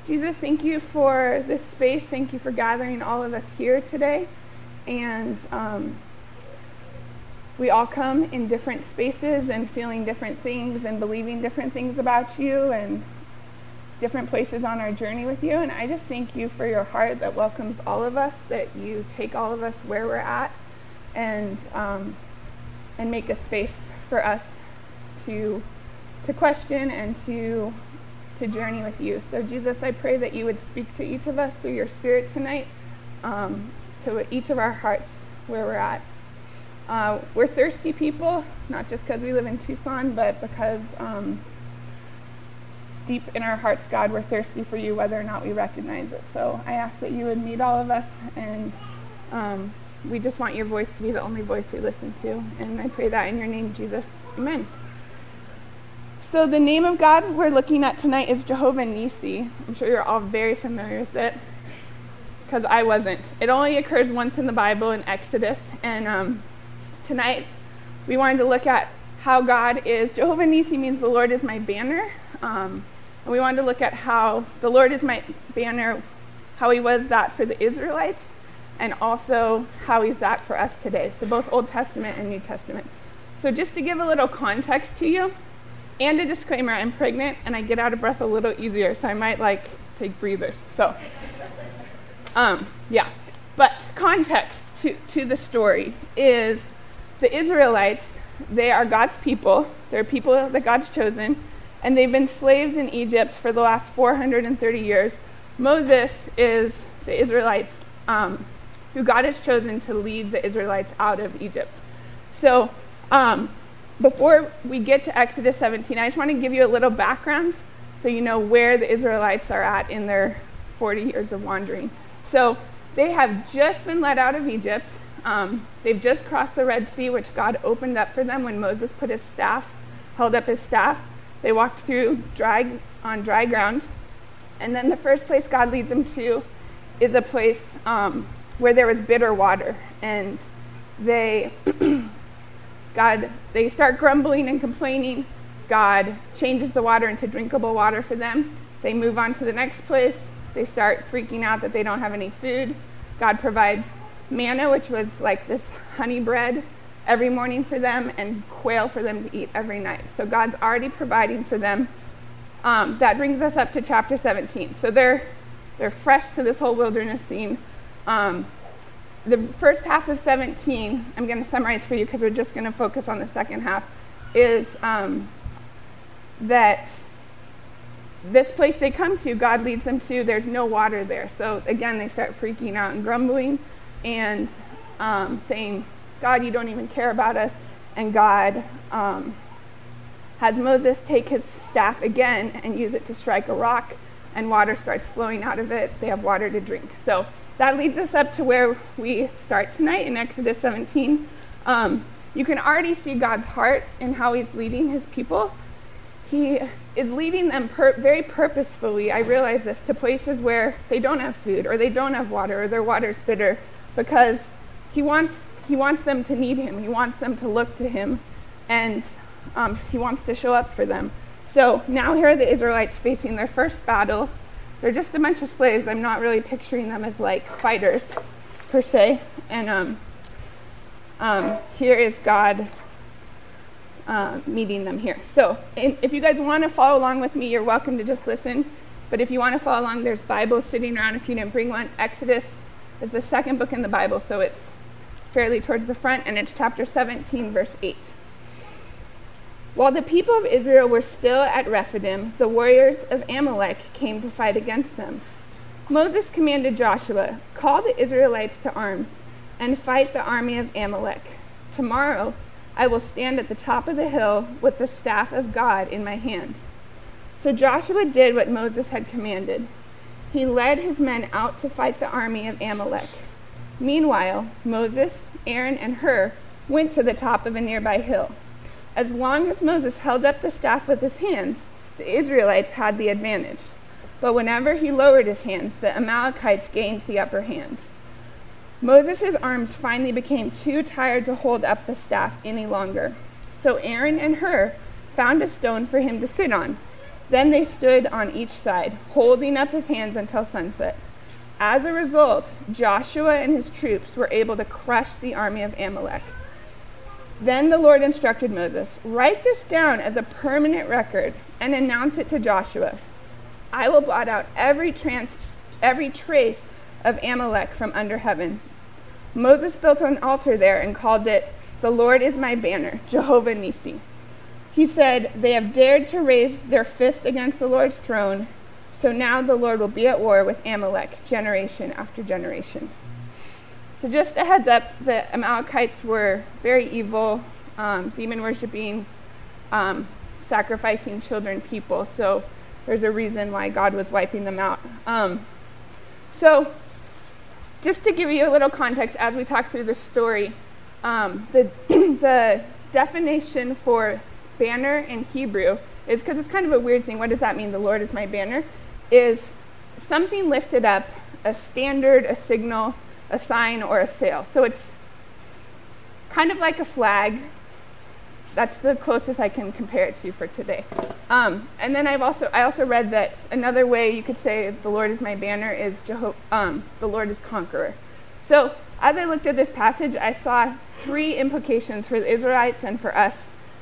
Jesus, thank you for this space. Thank you for gathering all of us here today. And we all come in different spaces and feeling different things and believing different things about you and different places on our journey with you. And I just thank you for your heart that welcomes all of us, that you take all of us where we're at and make a space for us to question and to journey with you. So Jesus, I pray that you would speak to each of us through your Spirit tonight, to each of our hearts where we're at. We're thirsty people, not just because we live in Tucson, but because deep in our hearts, God, we're thirsty for you, whether or not we recognize it. So I ask that you would meet all of us, and we just want your voice to be the only voice we listen to. And I pray that in your name, Jesus. Amen. So the name of God we're looking at tonight is Jehovah Nissi. I'm sure you're all very familiar with it, because I wasn't. It only occurs once in the Bible in Exodus, and tonight we wanted to look at how God is. Jehovah Nissi means the Lord is my banner, and we wanted to look at how the Lord is my banner, how he was that for the Israelites, and also how he's that for us today. So both Old Testament and New Testament. So just to give a little context to you, and a disclaimer, I'm pregnant and I get out of breath a little easier, so I might take breathers. So, But context to the story is the Israelites, they are God's people. They're people that God's chosen, and they've been slaves in Egypt for the last 430 years. Moses is the Israelites who God has chosen to lead the Israelites out of Egypt. So, before we get to Exodus 17, I just want to give you a little background so you know where the Israelites are at in their 40 years of wandering. So they have just been led out of Egypt. They've just crossed the Red Sea, which God opened up for them when Moses held up his staff. They walked through on dry ground. And then the first place God leads them to is a place where there was bitter water. And they start grumbling and complaining. God changes the water into drinkable water for them. They move on to the next place. They start freaking out that they don't have any food. God provides manna, which was like this honey bread, every morning for them, and quail for them to eat every night. So God's already providing for them. That brings us up to chapter 17. So they're fresh to this whole wilderness scene. The first half of 17, I'm going to summarize for you because we're just going to focus on the second half, is that this place they come to, God leads them to, there's no water there. So again, they start freaking out and grumbling and saying, God, you don't even care about us. And God has Moses take his staff again and use it to strike a rock, and water starts flowing out of it. They have water to drink. So that leads us up to where we start tonight in Exodus 17. You can already see God's heart in how he's leading his people. He is leading them very purposefully, I realize this, to places where they don't have food or they don't have water or their water's bitter, because he wants them to need him. He wants them to look to him, and he wants to show up for them. So now here are the Israelites facing their first battle. They're just a bunch of slaves. I'm not really picturing them as like fighters per se. And here is God meeting them here. So if you guys want to follow along with me, you're welcome to just listen. But if you want to follow along, there's Bibles sitting around if you didn't bring one. Exodus is the second book in the Bible, so it's fairly towards the front, and it's chapter 17, verse 8. While the people of Israel were still at Rephidim, the warriors of Amalek came to fight against them. Moses commanded Joshua, "Call the Israelites to arms and fight the army of Amalek. Tomorrow I will stand at the top of the hill with the staff of God in my hand." So Joshua did what Moses had commanded. He led his men out to fight the army of Amalek. Meanwhile, Moses, Aaron, and Hur went to the top of a nearby hill. As long as Moses held up the staff with his hands, the Israelites had the advantage. But whenever he lowered his hands, the Amalekites gained the upper hand. Moses' arms finally became too tired to hold up the staff any longer. So Aaron and Hur found a stone for him to sit on. Then they stood on each side, holding up his hands until sunset. As a result, Joshua and his troops were able to crush the army of Amalek. Then the Lord instructed Moses, "Write this down as a permanent record and announce it to Joshua. I will blot out every trace of Amalek from under heaven." Moses built an altar there and called it, "The Lord is my banner, Jehovah Nissi." He said, "They have dared to raise their fist against the Lord's throne, so now the Lord will be at war with Amalek generation after generation." So just a heads up, the Amalekites were very evil, demon-worshipping, sacrificing children people. So there's a reason why God was wiping them out. So just to give you a little context as we talk through this story, the definition for banner in Hebrew is, because it's kind of a weird thing, what does that mean, the Lord is my banner? Is something lifted up, a standard, a signal, a sign, or a sail. So it's kind of like a flag. That's the closest I can compare it to for today. And then I also read that another way you could say the Lord is my banner is the Lord is conqueror. So as I looked at this passage, I saw three implications for the Israelites and for us.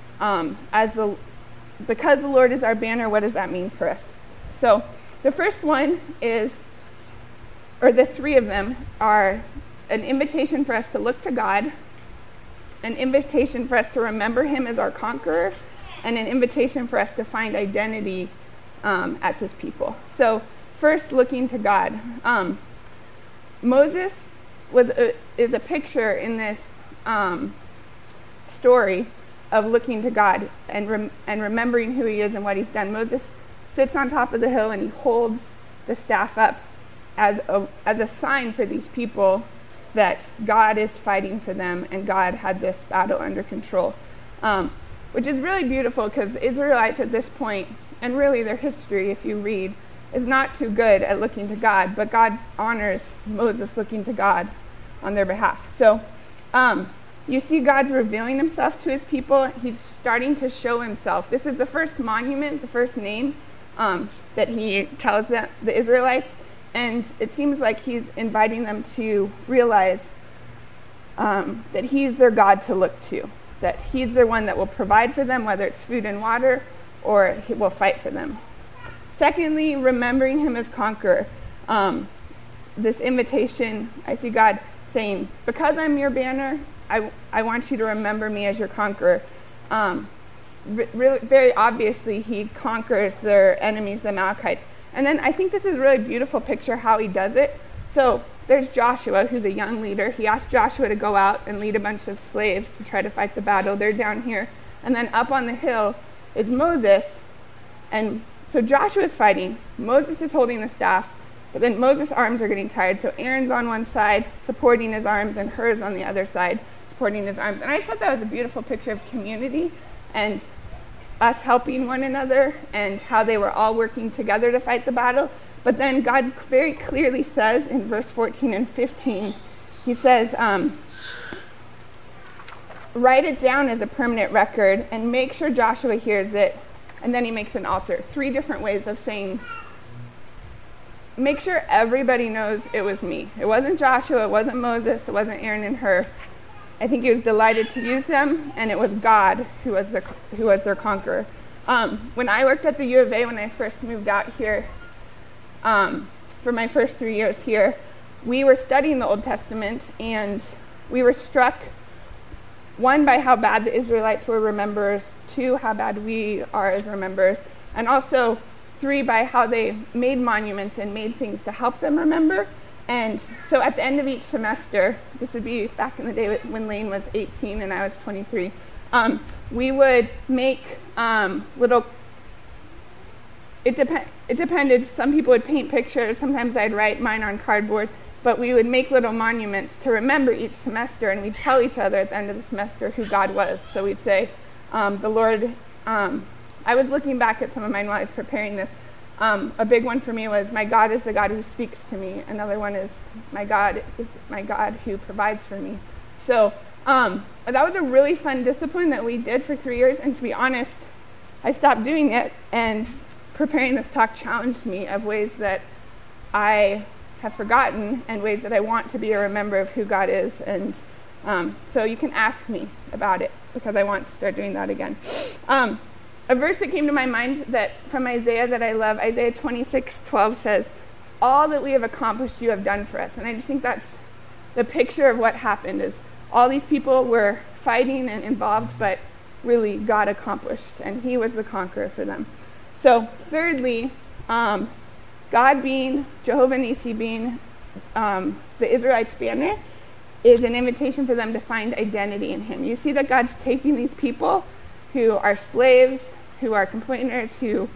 Because the Lord is our banner, what does that mean for us? So the first one is, or the three of them are an invitation for us to look to God, an invitation for us to remember him as our conqueror, and an invitation for us to find identity as his people. So first, looking to God. Moses is a picture in this story of looking to God and remembering who he is and what he's done. Moses sits on top of the hill and he holds the staff up as a sign for these people that God is fighting for them and God had this battle under control, which is really beautiful because the Israelites at this point, and really their history, if you read, is not too good at looking to God, but God honors Moses looking to God on their behalf. So you see God's revealing himself to his people. He's starting to show himself. This is the first monument, the first name that he tells the Israelites. And it seems like he's inviting them to realize that he's their God to look to, that he's the one that will provide for them, whether it's food and water, or he will fight for them. Secondly, remembering him as conqueror. This invitation, I see God saying, because I'm your banner, I want you to remember me as your conqueror. Really, very obviously, he conquers their enemies, the Amalekites. And then I think this is a really beautiful picture how he does it. So there's Joshua, who's a young leader. He asked Joshua to go out and lead a bunch of slaves to try to fight the battle. They're down here. And then up on the hill is Moses. And so Joshua's fighting. Moses is holding the staff. But then Moses' arms are getting tired. So Aaron's on one side, supporting his arms, and Hur's on the other side, supporting his arms. And I just thought that was a beautiful picture of community and us helping one another and how they were all working together to fight the battle. But then God very clearly says in verse 14 and 15, he says, write it down as a permanent record and make sure Joshua hears it. And then he makes an altar. 3 different ways of saying, make sure everybody knows it was me. It wasn't Joshua, it wasn't Moses, it wasn't Aaron and Hur. I think he was delighted to use them, and it was God who was their conqueror. When I worked at the U of A, when I first moved out here, for my first 3 years here, we were studying the Old Testament, and we were struck, 1, by how bad the Israelites were rememberers, 2, how bad we are as rememberers, and also 3, by how they made monuments and made things to help them remember. And so at the end of each semester, this would be back in the day when Lane was 18 and I was 23, we would make little, it depended, some people would paint pictures, sometimes I'd write mine on cardboard, but we would make little monuments to remember each semester, and we'd tell each other at the end of the semester who God was. So we'd say, the Lord, I was looking back at some of mine while I was preparing this. A big one for me was, my God is the God who speaks to me. Another one is my God who provides for me. So that was a really fun discipline that we did for 3 years. And to be honest, I stopped doing it. And preparing this talk challenged me of ways that I have forgotten and ways that I want to be a remember of who God is. And so you can ask me about it because I want to start doing that again. A verse that came to my mind that from Isaiah that I love, Isaiah 26:12 says, "All that we have accomplished you have done for us." And I just think that's the picture of what happened is all these people were fighting and involved, but really God accomplished, and he was the conqueror for them. So thirdly, God being, Jehovah Nissi being the Israelites' banner is an invitation for them to find identity in him. You see that God's taking these people who are slaves, who are complainers, who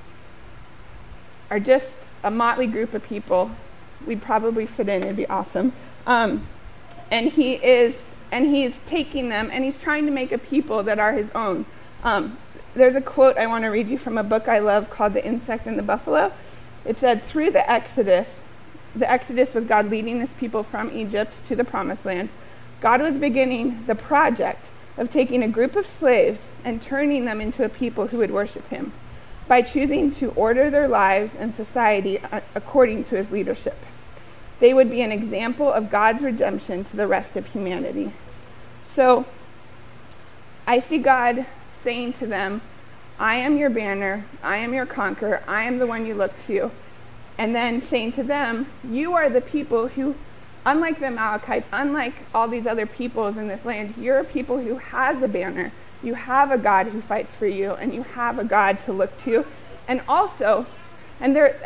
are just a motley group of people. We'd probably fit in, it'd be awesome. And he's taking them, and he's trying to make a people that are his own. There's a quote I want to read you from a book I love called The Insect and the Buffalo. It said, through the Exodus was God leading his people from Egypt to the Promised Land. God was beginning the project of taking a group of slaves and turning them into a people who would worship him by choosing to order their lives and society according to his leadership. They would be an example of God's redemption to the rest of humanity. So I see God saying to them, I am your banner, I am your conqueror, I am the one you look to. And then saying to them, you are the people who, unlike the Amalekites, unlike all these other peoples in this land, you're a people who has a banner. You have a God who fights for you, and you have a God to look to. And also, they're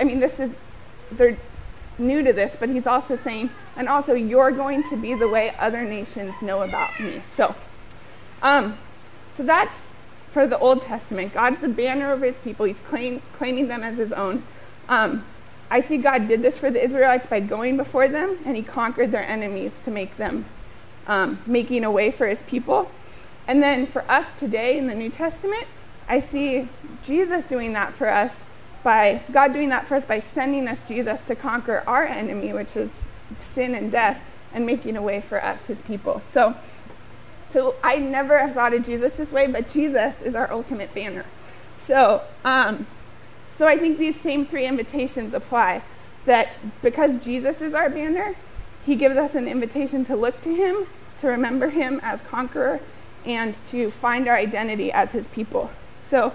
new to this, but he's also saying, and also you're going to be the way other nations know about me. So that's for the Old Testament. God's the banner over his people. He's claiming them as his own. I see God did this for the Israelites by going before them, and he conquered their enemies to make them, making a way for his people. And then for us today in the New Testament, I see Jesus doing that for us, God doing that for us by sending us Jesus to conquer our enemy, which is sin and death, and making a way for us, his people. So I never have thought of Jesus this way, but Jesus is our ultimate banner. So I think these same three invitations apply, that because Jesus is our banner, he gives us an invitation to look to him, to remember him as conqueror, and to find our identity as his people. So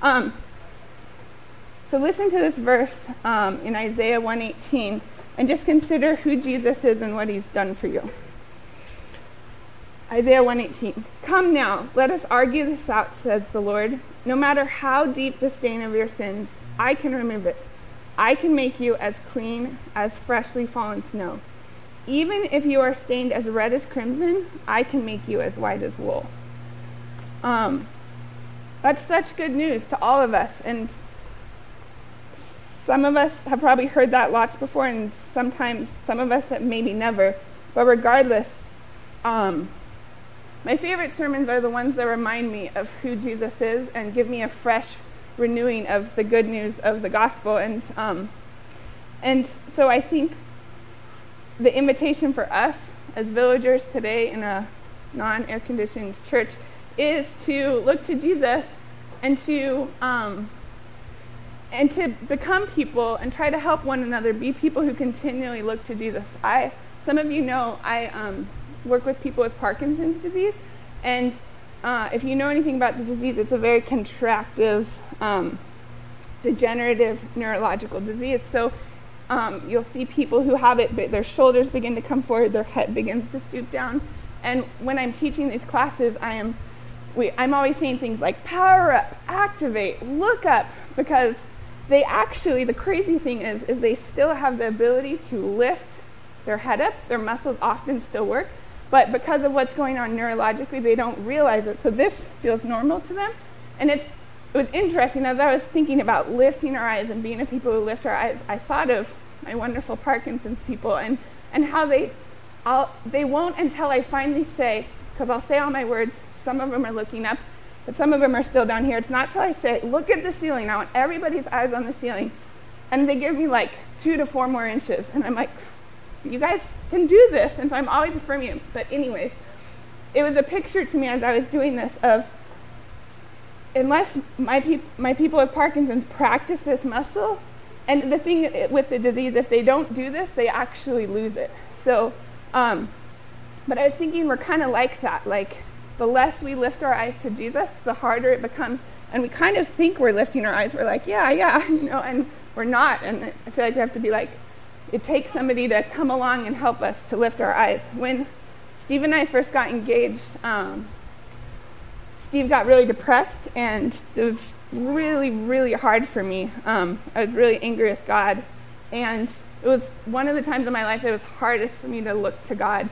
listen to this verse in Isaiah 1:18, and just consider who Jesus is and what he's done for you. Isaiah 1:18. Come now, let us argue this out, says the Lord. No matter how deep the stain of your sins, I can remove it. I can make you as clean as freshly fallen snow. Even if you are stained as red as crimson, I can make you as white as wool. That's such good news to all of us. And some of us have probably heard that lots before, and sometimes some of us have maybe never. But regardless, my favorite sermons are the ones that remind me of who Jesus is and give me a fresh renewing of the good news of the gospel. And so I think the invitation for us as villagers today in a non-air-conditioned church is to look to Jesus and to become people and try to help one another be people who continually look to Jesus. Some of you know I work with people with Parkinson's disease, and if you know anything about the disease, it's a very contractive, degenerative neurological disease. So you'll see people who have it, their shoulders begin to come forward, their head begins to stoop down. And when I'm teaching these classes, I'm always saying things like power up, activate, look up, because the crazy thing is they still have the ability to lift their head up. Their muscles often still work, but because of what's going on neurologically, they don't realize it. So this feels normal to them. And it was interesting, as I was thinking about lifting our eyes and being a people who lift our eyes, I thought of my wonderful Parkinson's people and how they won't until I finally say, because I'll say all my words, some of them are looking up, but some of them are still down here. It's not till I say, look at the ceiling. I want everybody's eyes on the ceiling. And they give me like 2 to 4 more inches. And I'm like, you guys can do this. And so I'm always affirming it. But anyways, it was a picture to me as I was doing this of unless my people with Parkinson's practice this muscle, and the thing with the disease, if they don't do this, they actually lose it. So, but I was thinking we're kind of like that. Like, the less we lift our eyes to Jesus, the harder it becomes. And we kind of think we're lifting our eyes. We're like, yeah, and we're not. And I feel like we have to be like, it takes somebody to come along and help us to lift our eyes. When Steve and I first got engaged, Steve got really depressed, and it was really, really hard for me. I was really angry with God. And it was one of the times in my life it was hardest for me to look to God.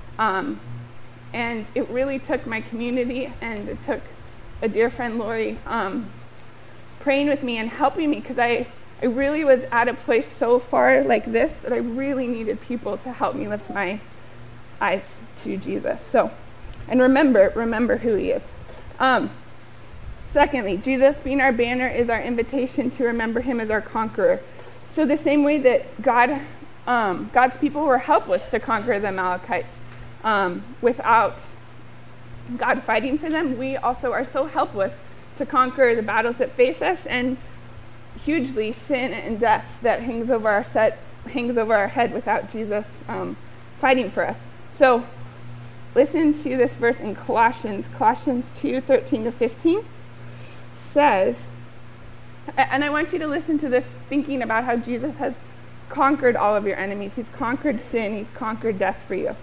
And it really took my community, and it took a dear friend, Lori, praying with me and helping me, because I really was at a place so far like this that I really needed people to help me lift my eyes to Jesus. So, and remember who he is. Secondly, Jesus being our banner is our invitation to remember him as our conqueror. So the same way that God's people were helpless to conquer the Amalekites without God fighting for them, we also are so helpless to conquer the battles that face us, and hugely sin and death that hangs over our head without Jesus fighting for us. So listen to this verse in Colossians 2:13-15 says, and I want you to listen to this thinking about how Jesus has conquered all of your enemies. He's conquered sin. He's conquered death for you.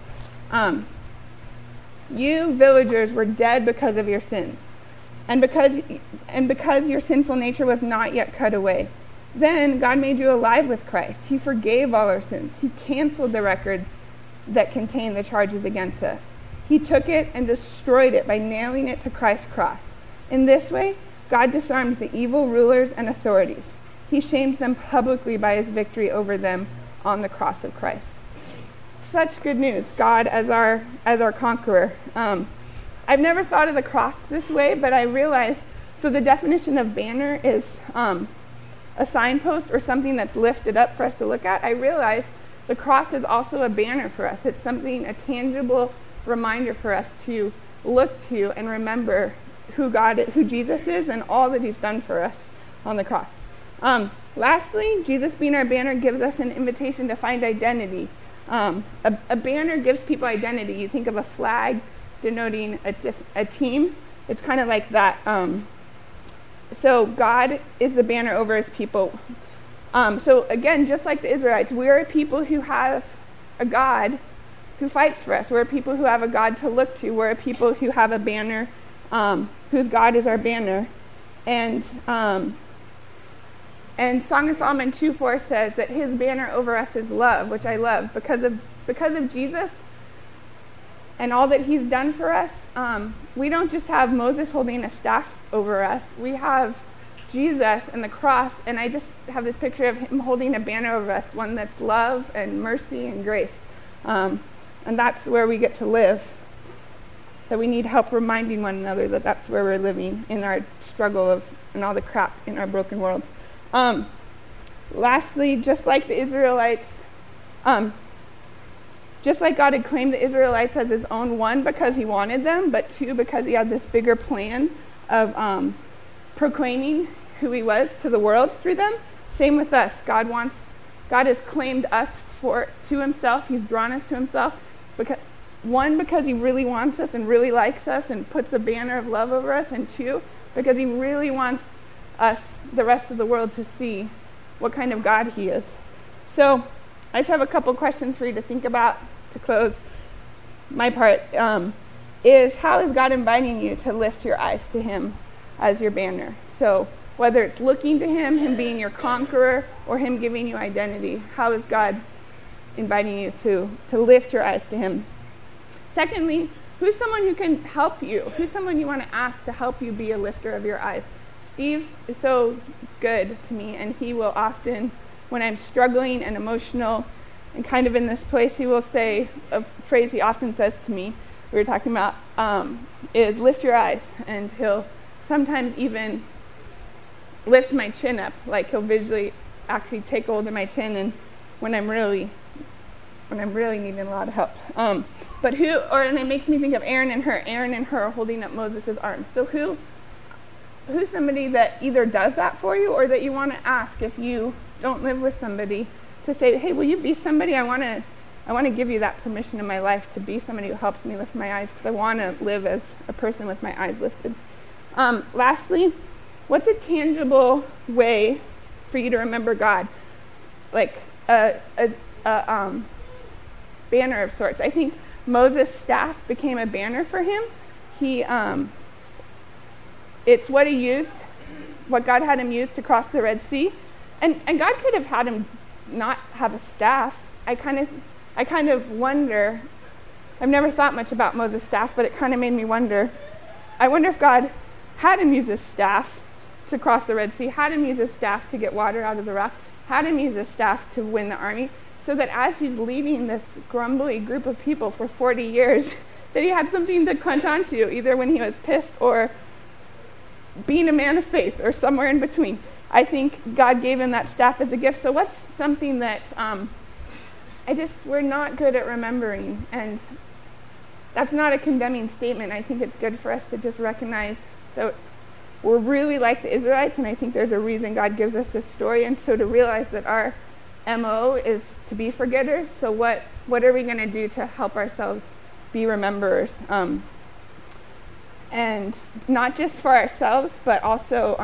You villagers were dead because of your sins, and because your sinful nature was not yet cut away. Then God made you alive with Christ. He forgave all our sins. He canceled the record that contained the charges against us. He took it and destroyed it by nailing it to Christ's cross. In this way, God disarmed the evil rulers and authorities. He shamed them publicly by his victory over them on the cross of Christ. Such good news, God as our conqueror. I've never thought of the cross this way, but I realized, so the definition of banner is a signpost or something that's lifted up for us to look at. I realized the cross is also a banner for us. It's something, a tangible reminder for us to look to and remember who Jesus is and all that he's done for us on the cross. Lastly, Jesus being our banner gives us an invitation to find identity. A banner gives people identity. You think of a flag denoting a team. It's kind of like that. So God is the banner over his people. So again, just like the Israelites, we're a people who have a God who fights for us. We're a people who have a God to look to. We're a people who have a banner, whose God is our banner. And Song of Solomon 2:4 says that his banner over us is love, which I love. Because of Jesus and all that he's done for us, we don't just have Moses holding a staff over us. We have Jesus and the cross, and I just have this picture of him holding a banner over us, one that's love and mercy and grace. And that's where we get to live. That we need help reminding one another that that's where we're living in our struggle and all the crap in our broken world. Lastly, just like the Israelites, just like God had claimed the Israelites as his own, one, because he wanted them, but two, because he had this bigger plan of proclaiming who he was to the world through them. Same with us. God has claimed us to himself. He's drawn us to himself, because he really wants us and really likes us and puts a banner of love over us, and two, because he really wants us, the rest of the world, to see what kind of God he is. So I just have a couple questions for you to think about to close my part. Is how is God inviting you to lift your eyes to him as your banner? So whether it's looking to him being your conqueror, or him giving you identity, how is God inviting you to lift your eyes to him? Secondly, who's someone who can help you? Who's someone you want to ask to help you be a lifter of your eyes? Steve is so good to me, and he will often, when I'm struggling and emotional and kind of in this place, he will say a phrase he often says to me, we were talking about, is lift your eyes. And he'll sometimes even lift my chin up, like he'll visually actually take hold of my chin, and when I'm really needing a lot of help. And it makes me think of Aaron and her are holding up Moses' arms. So somebody that either does that for you or that you want to ask if you don't live with somebody, to say, hey, will you be somebody? I want to give you that permission in my life to be somebody who helps me lift my eyes, because I want to live as a person with my eyes lifted. Lastly, what's a tangible way for you to remember God? Like a banner of sorts. I think Moses' staff became a banner for him. It's what he used, what God had him use to cross the Red Sea. And God could have had him not have a staff. I kind of wonder, I've never thought much about Moses' staff, but it kind of made me wonder. I wonder if God had him use his staff to cross the Red Sea, had him use his staff to get water out of the rock, had him use his staff to win the army, so that as he's leading this grumbly group of people for 40 years, that he had something to clench onto, either when he was pissed or being a man of faith or somewhere in between. I think God gave him that staff as a gift. So what's something that we're not good at remembering? And that's not a condemning statement. I think it's good for us to just recognize that we're really like the Israelites, and I think there's a reason God gives us this story. And so to realize that our MO is to be forgetters. So what are we going to do to help ourselves be rememberers? And not just for ourselves, but also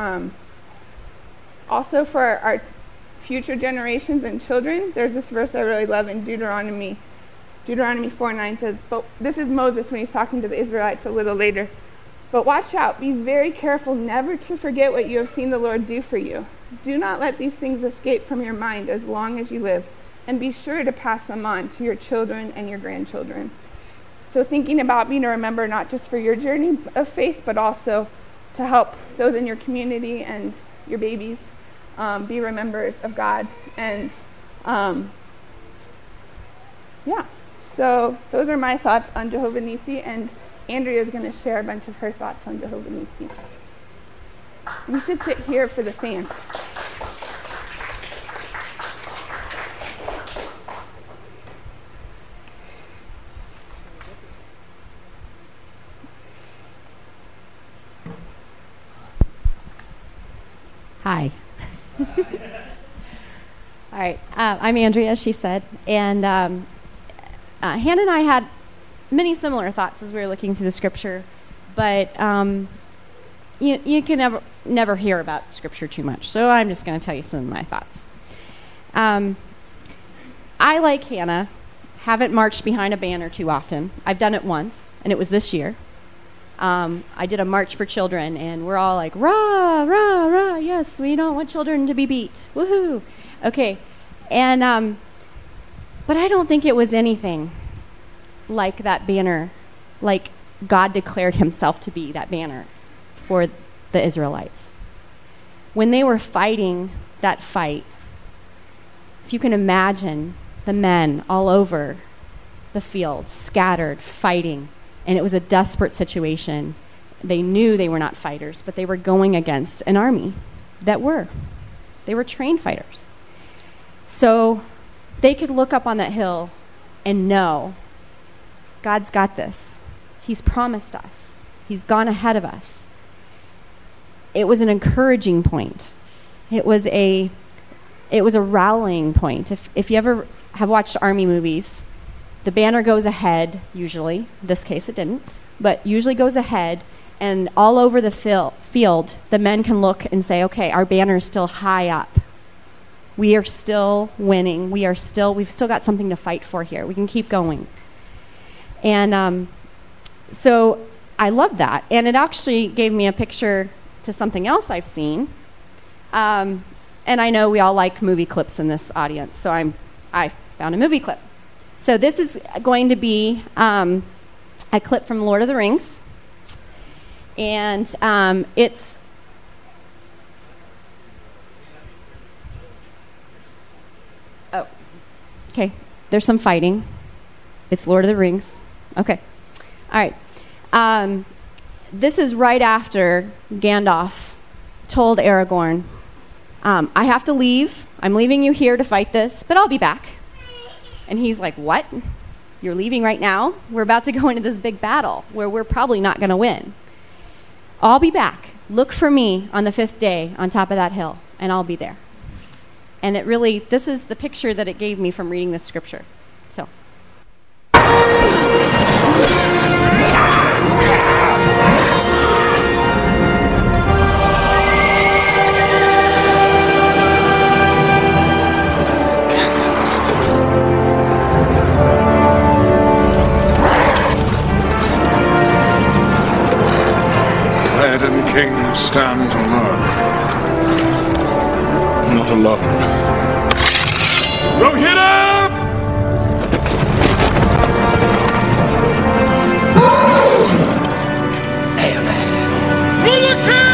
for our future generations and children. There's this verse I really love in Deuteronomy 4:9 says, but this is Moses when he's talking to the Israelites a little later. But watch out, be very careful never to forget what you have seen the Lord do for you. Do not let these things escape from your mind as long as you live, and be sure to pass them on to your children and your grandchildren. So thinking about being to remember not just for your journey of faith, but also to help those in your community and your babies be remembers of God. And so those are my thoughts on Jehovah Nissi, and Andrea is going to share a bunch of her thoughts on Jehovah Nissi. You should sit here for the fan. Hi. All right. I'm Andrea, she said. And Hannah and I had many similar thoughts as we were looking through the scripture. But you can never hear about scripture too much. So I'm just going to tell you some of my thoughts. I, like Hannah, haven't marched behind a banner too often. I've done it once, and it was this year. I did a march for children, and we're all like, rah, rah, rah, yes, we don't want children to be beat. Woohoo. Okay. And, but I don't think it was anything like that banner, like God declared himself to be that banner for the Israelites. When they were fighting that fight, if you can imagine the men all over the field, scattered, fighting, and it was a desperate situation. They knew they were not fighters, but they were going against an army that were. They were trained fighters. So they could look up on that hill and know God's got this. He's promised us. He's gone ahead of us. It was an encouraging point. It was a rallying point. If you ever have watched army movies, the banner goes ahead, usually. In this case, it didn't. But usually goes ahead, and all over the field, the men can look and say, okay, our banner is still high up. We are still winning. We've still got something to fight for here. We can keep going. And so I love that. And it actually gave me a picture to something else I've seen. And I know we all like movie clips in this audience, so I found a movie clip. So this is going to be a clip from Lord of the Rings. And it's... Oh, okay. There's some fighting. It's Lord of the Rings. Okay. All right. This is right after Gandalf told Aragorn, I have to leave. I'm leaving you here to fight this, but I'll be back. And he's like, what? You're leaving right now? We're about to go into this big battle where we're probably not going to win. I'll be back. look for me on the 5th day on top of that hill, and I'll be there. And it really, this is the picture that it gave me from reading this scripture. So. Theoden King stands alone. Not alone. Rohirrim! For the king!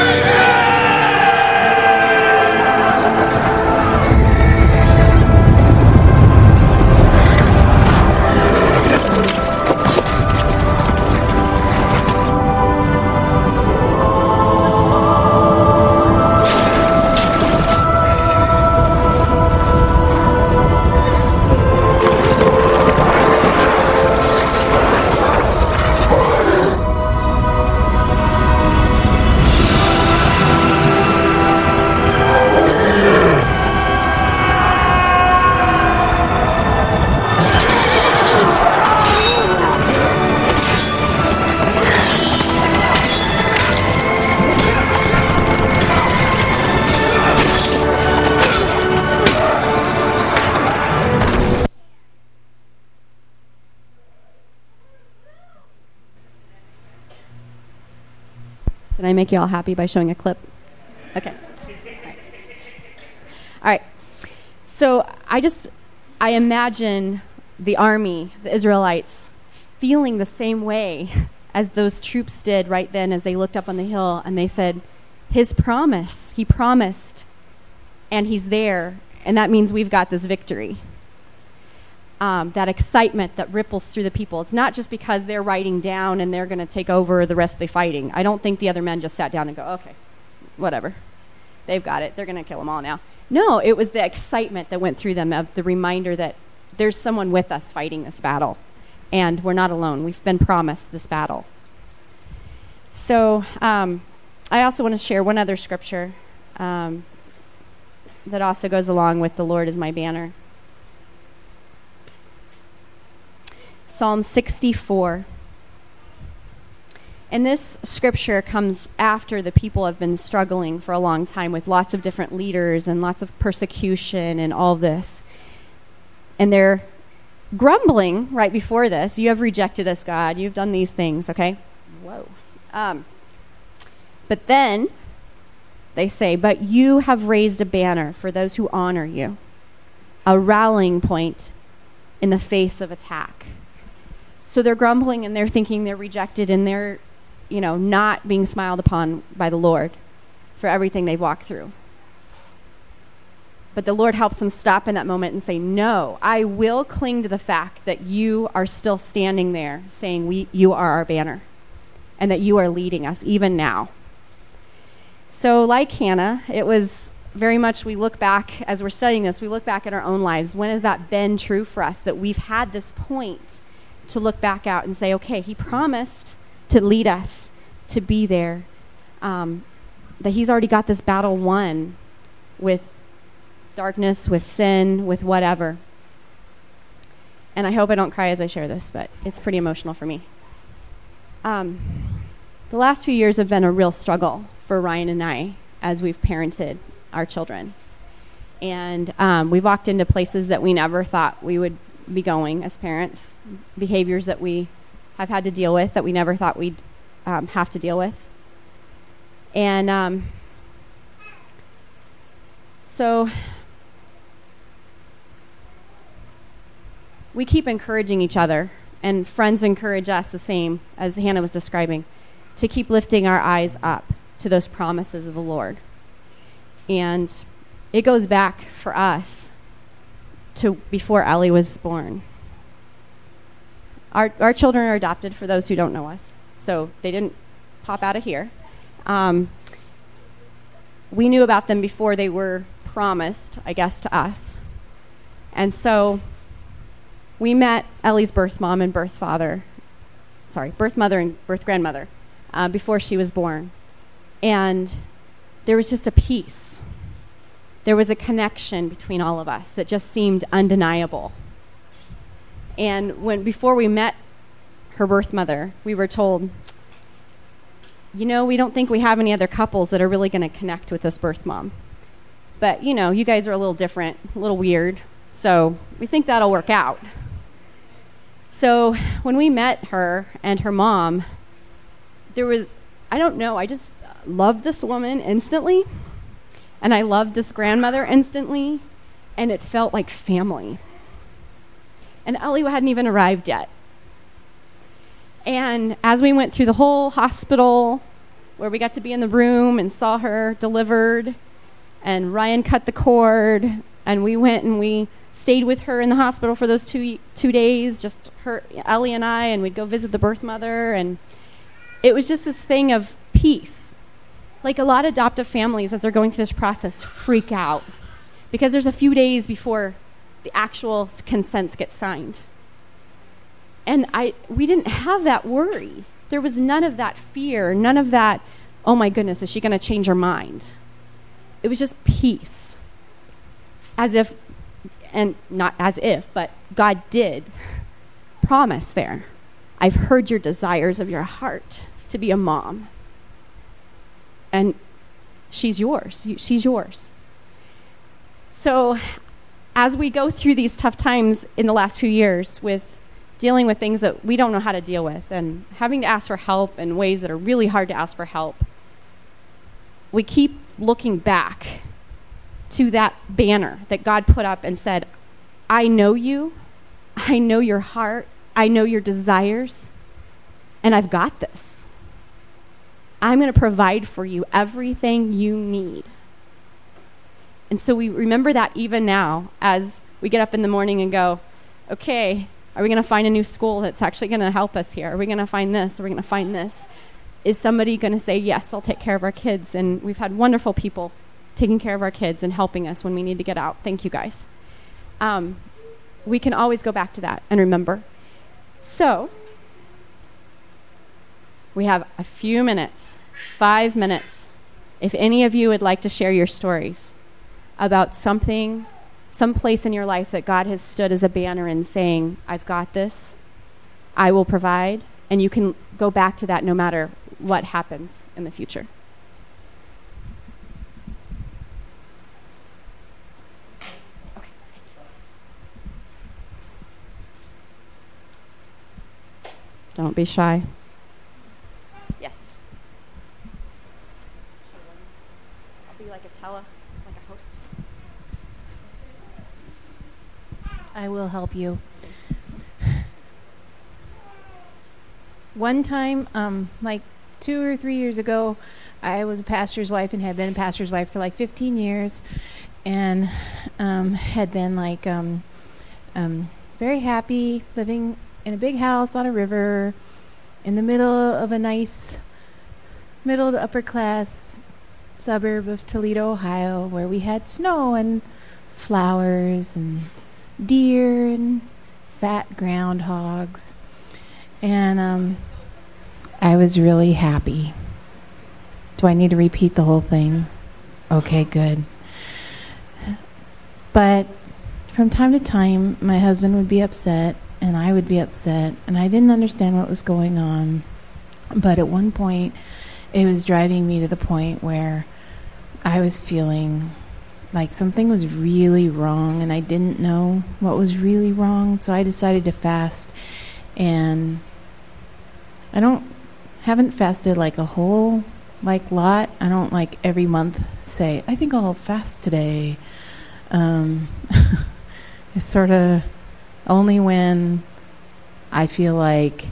Did I make you all happy by showing a clip? Okay. All right. So I imagine the army, the Israelites, feeling the same way as those troops did right then as they looked up on the hill and they said, his promise, he promised, and he's there, and that means we've got this victory. That excitement that ripples through the people. It's not just because they're riding down and they're going to take over the rest of the fighting. I don't think the other men just sat down and go, okay, whatever. They've got it. They're going to kill them all now. No, it was the excitement that went through them of the reminder that there's someone with us fighting this battle. And we're not alone. We've been promised this battle. So I also want to share one other scripture that also goes along with the Lord is my banner. Psalm 64. And this scripture comes after the people have been struggling for a long time with lots of different leaders and lots of persecution and all this. And they're grumbling right before this. You have rejected us, God. You've done these things, okay? Whoa. But then they say, but you have raised a banner for those who honor you, a rallying point in the face of attack. So they're grumbling and they're thinking they're rejected and they're, not being smiled upon by the Lord for everything they've walked through. But the Lord helps them stop in that moment and say, no, I will cling to the fact that you are still standing there saying you are our banner and that you are leading us even now. So like Hannah, it was very much we look back, as we're studying this, we look back at our own lives. When has that been true for us that we've had this point to look back out and say, okay, he promised to lead us, to be there, that he's already got this battle won with darkness, with sin, with whatever. And I hope I don't cry as I share this, but it's pretty emotional for me. The last few years have been a real struggle for Ryan and I as we've parented our children. And we've walked into places that we never thought we would be going as parents, behaviors that we have had to deal with that we never thought we'd have to deal with. And so we keep encouraging each other, and friends encourage us the same, as Hannah was describing, to keep lifting our eyes up to those promises of the Lord. And it goes back for us to before Ellie was born. Our children are adopted, for those who don't know us. So they didn't pop out of here. We knew about them before they were promised, I guess, to us. And so we met Ellie's birth mom and birth mother and birth grandmother before she was born. And there was just a peace. There was a connection between all of us that just seemed undeniable. And before we met her birth mother, we were told, we don't think we have any other couples that are really going to connect with this birth mom. But, you guys are a little different, a little weird, so we think that'll work out. So when we met her and her mom, I just loved this woman instantly, and I loved this grandmother instantly, and it felt like family. And Ellie hadn't even arrived yet. And as we went through the whole hospital, where we got to be in the room and saw her delivered, and Ryan cut the cord, and we went and we stayed with her in the hospital for those 2 days, just her, Ellie and I, and we'd go visit the birth mother, and it was just this thing of peace. Like a lot of adoptive families, as they're going through this process, freak out because there's a few days before the actual consents get signed. And we didn't have that worry. There was none of that fear, none of that, oh my goodness, is she going to change her mind? It was just peace. As if, and not as if, but God did promise there. I've heard your desires of your heart to be a mom. And she's yours. She's yours. So as we go through these tough times in the last few years with dealing with things that we don't know how to deal with and having to ask for help in ways that are really hard to ask for help, we keep looking back to that banner that God put up and said, I know you, I know your heart, I know your desires, and I've got this. I'm going to provide for you everything you need. And so we remember that even now as we get up in the morning and go, okay, are we going to find a new school that's actually going to help us here? Are we going to find this? Are we going to find this? Is somebody going to say, yes, they'll take care of our kids? And we've had wonderful people taking care of our kids and helping us when we need to get out. Thank you, guys. We can always go back to that and remember. So we have a few minutes, 5 minutes. If any of you would like to share your stories about something, some place in your life that God has stood as a banner in saying, I've got this, I will provide, and you can go back to that no matter what happens in the future. Okay. Don't be shy. Yes. I'll be like a host. I will help you. One time, like 2 or 3 years ago, I was a pastor's wife and had been a pastor's wife for like 15 years and had been like very happy living in a big house on a river in the middle of a nice middle to upper class suburb of Toledo, Ohio, where we had snow and flowers and deer and fat groundhogs. And I was really happy. Do I need to repeat the whole thing? Okay, good. But from time to time, my husband would be upset, and I would be upset, and I didn't understand what was going on. But at one point, it was driving me to the point where I was feeling like something was really wrong, and I didn't know what was really wrong, so I decided to fast. And I haven't fasted like a whole lot. I don't like every month say, I think I'll fast today. It's sort of only when I feel like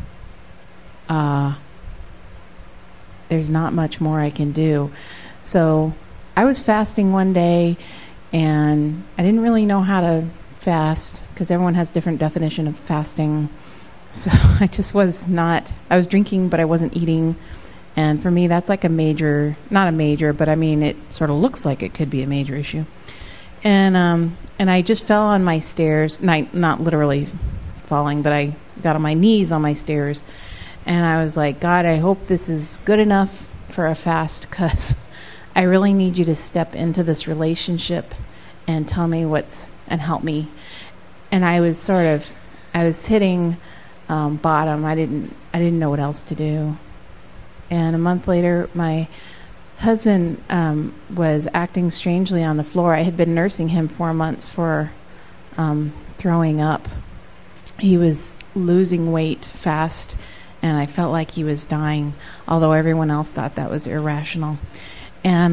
there's not much more I can do. So I was fasting one day, and I didn't really know how to fast because everyone has different definition of fasting. So I just I was drinking, but I wasn't eating. And for me, that's like not a major, but I mean, it sort of looks like it could be a major issue. And I just fell on my stairs, not literally falling, but I got on my knees on my stairs. And I was like, God, I hope this is good enough for a fast because I really need you to step into this relationship and tell me and help me. And I was hitting bottom. I didn't know what else to do. And a month later, my husband was acting strangely on the floor. I had been nursing him 4 months for throwing up. He was losing weight fast, and I felt like he was dying, although everyone else thought that was irrational. And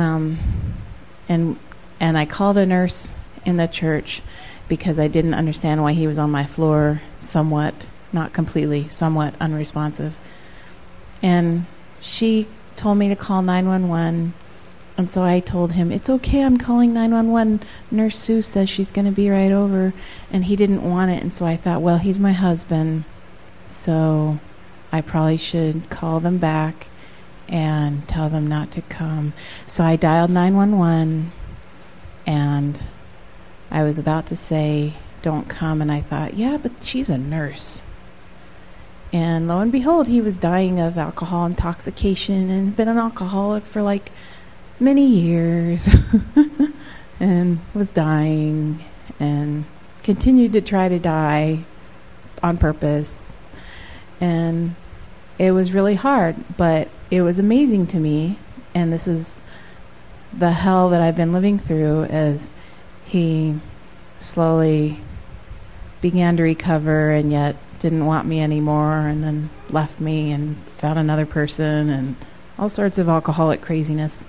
I called a nurse in the church because I didn't understand why he was on my floor, somewhat, not completely, somewhat unresponsive. And she told me to call 911, and so I told him, it's okay, I'm calling 911. Nurse Sue says she's going to be right over, and he didn't want it, and so I thought, well, he's my husband, so I probably should call them back and tell them not to come. So I dialed 911, and I was about to say, don't come, and I thought, yeah, but she's a nurse. And lo and behold, he was dying of alcohol intoxication and been an alcoholic for like many years and was dying and continued to try to die on purpose. And it was really hard, but it was amazing to me. And this is the hell that I've been living through as he slowly began to recover and yet didn't want me anymore, and then left me and found another person and all sorts of alcoholic craziness.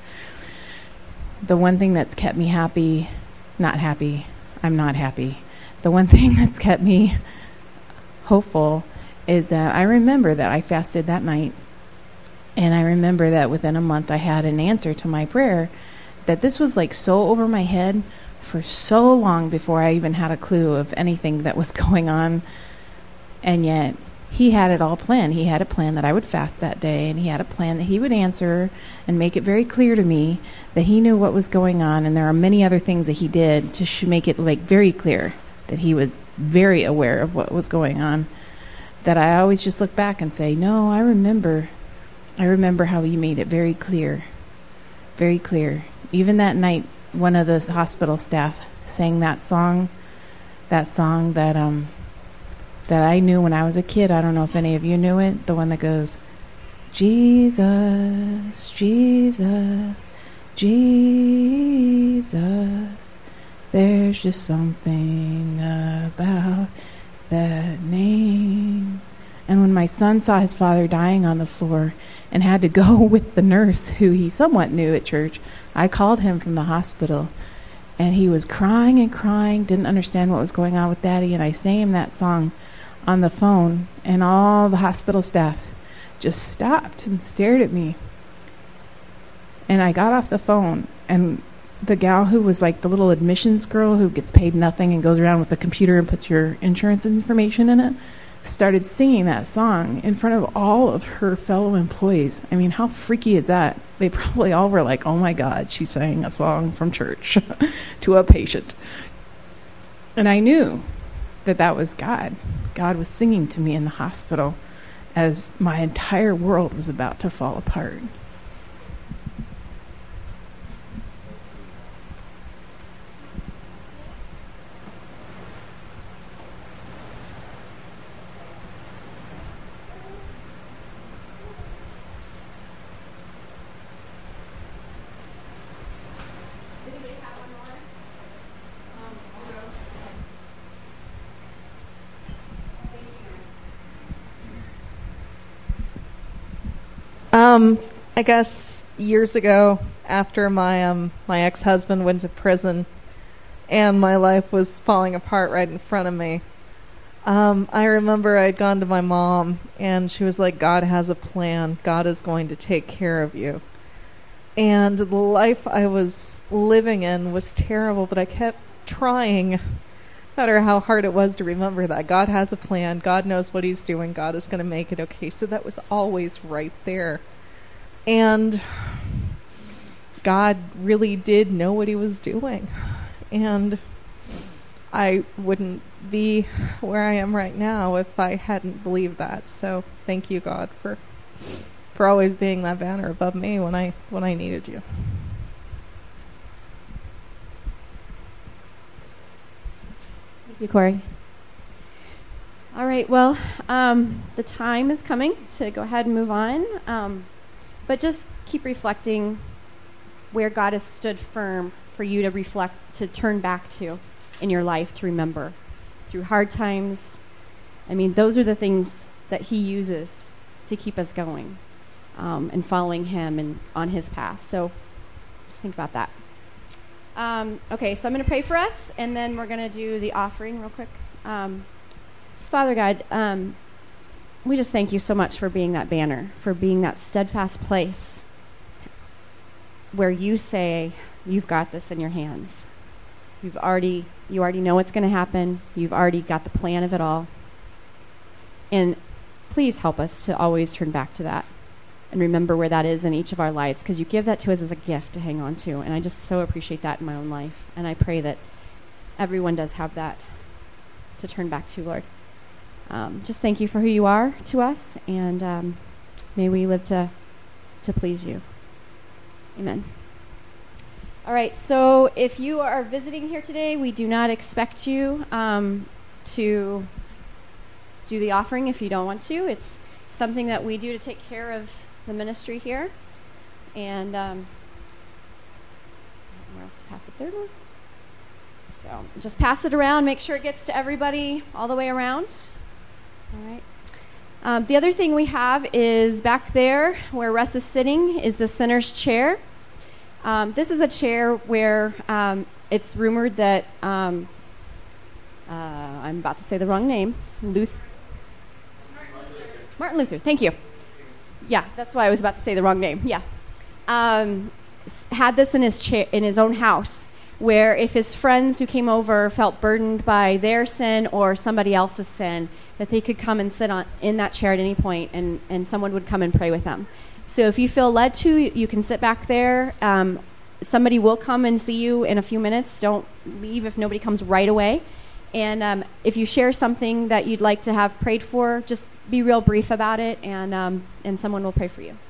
The one thing that's kept me happy, not happy, I'm not happy. The one thing that's kept me hopeful is that I remember that I fasted that night, and I remember that within a month I had an answer to my prayer, that this was like so over my head for so long before I even had a clue of anything that was going on. And yet, he had it all planned. He had a plan that I would fast that day, and he had a plan that he would answer and make it very clear to me that he knew what was going on. And there are many other things that he did to make it like very clear that he was very aware of what was going on. That I always just look back and say, no, I remember how he made it very clear, very clear. Even that night, one of the hospital staff sang that song that I knew when I was a kid. I don't know if any of you knew it. The one that goes, Jesus, Jesus, Jesus, there's just something about that name. And when my son saw his father dying on the floor and had to go with the nurse who he somewhat knew at church, I called him from the hospital. And he was crying and crying, didn't understand what was going on with Daddy. And I sang him that song on the phone, and all the hospital staff just stopped and stared at me. And I got off the phone, and the gal who was like the little admissions girl who gets paid nothing and goes around with a computer and puts your insurance information in it, started singing that song in front of all of her fellow employees. I mean, how freaky is that? They probably all were like, oh my God, she sang a song from church to a patient. And I knew that was God. God was singing to me in the hospital as my entire world was about to fall apart. I guess years ago, after my ex-husband went to prison, and my life was falling apart right in front of me, I remember I'd gone to my mom, and she was like, "God has a plan. God is going to take care of you." And the life I was living in was terrible, but I kept trying, no matter how hard it was to remember that. God has a plan. God knows what he's doing. God is going to make it okay. So that was always right there. And God really did know what he was doing. And I wouldn't be where I am right now if I hadn't believed that. So thank you, God, for for always being that banner above me when I needed you. Thank you, Corey. All right, well, the time is coming to go ahead and move on. But just keep reflecting where God has stood firm for you to reflect, to turn back to in your life, to remember. Through hard times, I mean, those are the things that he uses to keep us going and following him and on his path. So just think about that. Okay, so I'm going to pray for us, and then we're going to do the offering real quick. Father God, we just thank you so much for being that banner, for being that steadfast place where you say, you've got this in your hands. You already know what's going to happen. You've already got the plan of it all. And please help us to always turn back to that and remember where that is in each of our lives, because you give that to us as a gift to hang on to. And I just so appreciate that in my own life. And I pray that everyone does have that to turn back to, Lord. Just thank you for who you are to us, and may we live to please you. Amen. All right, so if you are visiting here today, we do not expect you to do the offering if you don't want to. It's something that we do to take care of the ministry here. And where else to pass the third one? So just pass it around. Make sure it gets to everybody all the way around. All right. The other thing we have is back there where Russ is sitting is the sinner's chair. This is a chair where it's rumored that I'm about to say the wrong name. Martin Luther. Thank you. Yeah, that's why I was about to say the wrong name. Yeah, had this in his own house, where if his friends who came over felt burdened by their sin or somebody else's sin, that they could come and sit in that chair at any point, and someone would come and pray with them. So if you feel led to, you can sit back there. Somebody will come and see you in a few minutes. Don't leave if nobody comes right away. And if you share something that you'd like to have prayed for, just be real brief about it, and someone will pray for you.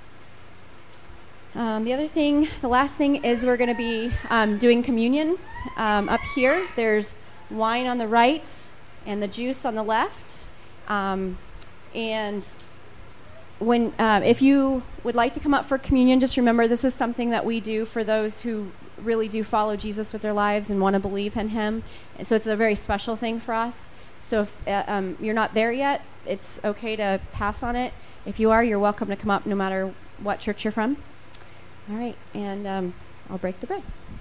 The last thing is we're going to be doing communion up here. There's wine on the right and the juice on the left. And when if you would like to come up for communion, just remember this is something that we do for those who really do follow Jesus with their lives and want to believe in him. And so it's a very special thing for us. So if you're not there yet, it's okay to pass on it. If you are, you're welcome to come up no matter what church you're from. All right, and I'll break the bread.